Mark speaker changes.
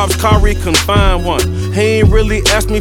Speaker 1: Bob's Kari couldn't find one. He ain't really asked me